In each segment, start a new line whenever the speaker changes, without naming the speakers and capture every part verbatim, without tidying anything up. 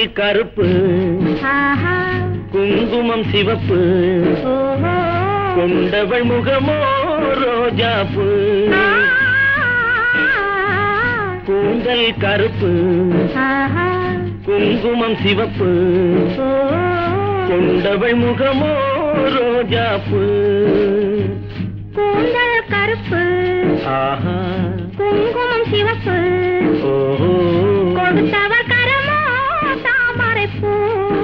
கருப்பு குங்குமம் சிவப்பு கொண்டவள் முகமோ ரோஜாப்பு கூந்தல் கருப்பு குங்குமம் சிவப்பு கொண்டவள் முகமோ ரோஜாப்பு
கூந்தல் கருப்பு குங்குமம் சிவப்பு கொடுத்தவர் கரமோ தாமரைப்பூ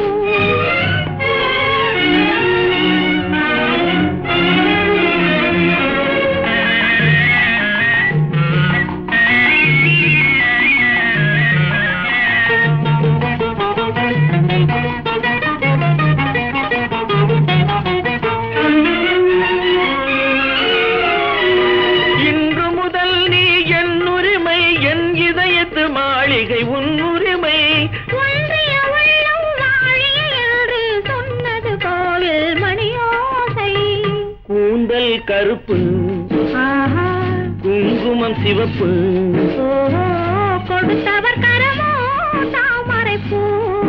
மாளிகை உன்னுரிமை
ஒன்றிய உள்ளம் வாழிய என்று சொன்னது கோவில் மணியோசை
கூந்தல் கருப்பு குங்குமம் சிவப்பு
கொடுத்தவர் கரமோ தாமரைப்பூ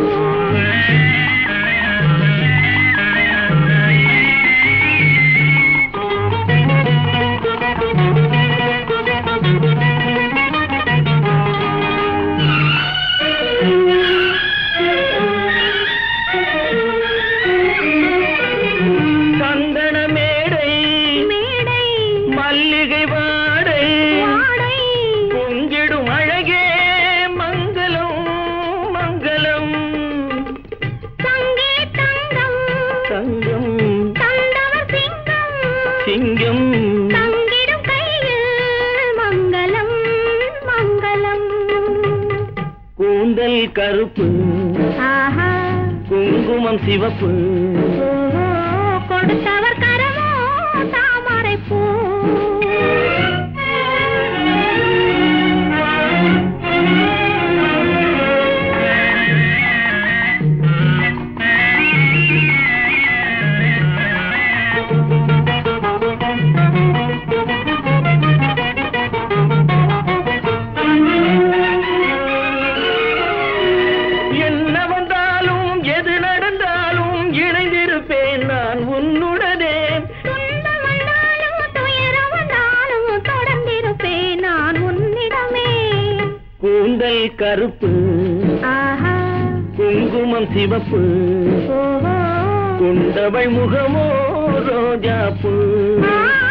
மல்லிகை வாடை பொங்கிடும் அழகே மங்களம் மங்களம்
தங்கே தங்கம்
தங்கம்
தந்தவர் சிங்கம்
சிங்கம்
தங்கிடும் கையில் மங்களம் மங்களம்
கூந்தல் கருப்பு குங்குமம் சிவப்பு
கொடுத்தவர் கரமோ தாமரைப்பூ
என்ன வந்தாலும் எது நடந்தாலும் இணைந்திருப்பேன் நான் உன்னுடனே
துன்பம் வந்தாலும் துயரம் வந்தாலும் தொடர்ந்திருப்பேன் நான் உன்னிடமே
கூந்தல் கருப்பு குங்குமம் சிவப்பு கொண்டவள் முகமோ ரோஜாப்பு